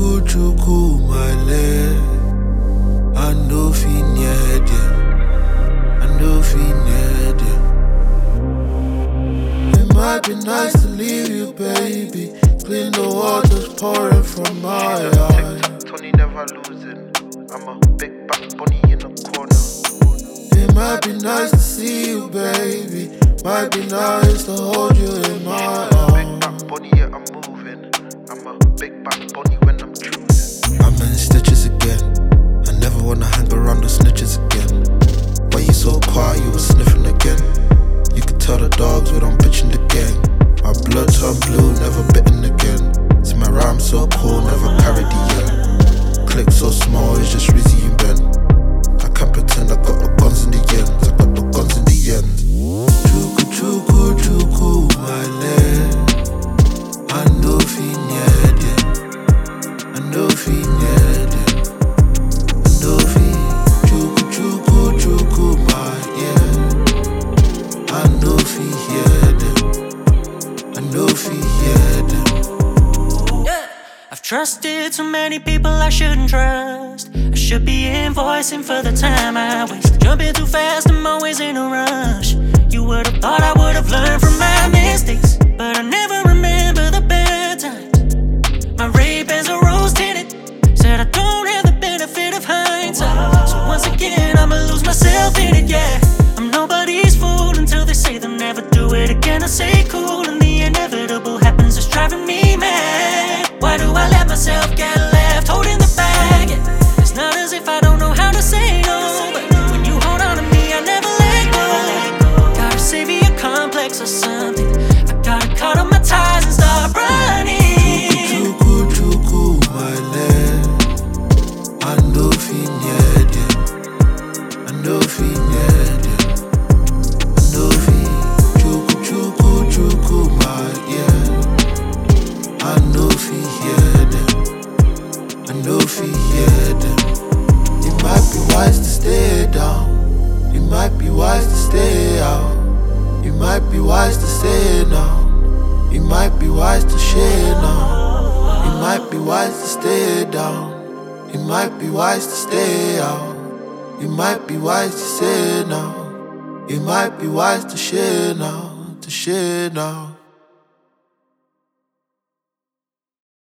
chuku male. I know finyedia. I know finyedia. It might be nice to leave you, baby. Clean the waters pouring from my eyes. Tony never losing. I'm a big back bunny in the corner. It might be nice to see you, baby. Might be nice to hold you in my arms. Big back bunny, yeah, I'm moving. I'm a big back bunny when I'm choosing. I'm in stitches again. I never wanna hang around the snitches again. Why you so quiet? You were sniffing again. You could tell the dogs we don't bitch in the gang. My blood turned blue, never bitten again. See my rhyme so cool, never parody yet. Click so small, it's just Rizzy and Ben. I can't pretend I got the guns in the end. I got the guns in the end. Chuku chuku chuku my leg. I know finyedia. I know finyedia. I know chuku chuku chuku my yeah. I know finyedia. I know finyedia. I've trusted too many people I shouldn't trust. I should be invoicing for the time I waste. Jumping too fast, I'm always in a rush. You would've thought I would've learned from my mistakes, but I never remember the bad times. My Ray-Bans are rose tinted. Said I don't have the benefit of hindsight. So once again, I'ma lose myself in it, yeah. I'm nobody's fool until they say they'll never do it again. I say cool, and the inevitable happens. It's driving me mad. Why do I let myself get left holding the bag? It's not as if I don't know how to say no, but when you hold on to me, I never let go. Got a savior complex or something. I gotta cut off my ties and start running. Chuku chuku my leg. I know finyedia. I know finyedia. I know chuku chuku chuku my yeah. I know finyedia. I know finyedia. It might be wise to stay down. It might be wise to stay out. It might be wise to stay now. It might be wise to share now. It might be wise to stay down. It might be wise to stay out. It might be wise to say now. It might be wise to share now. To share now.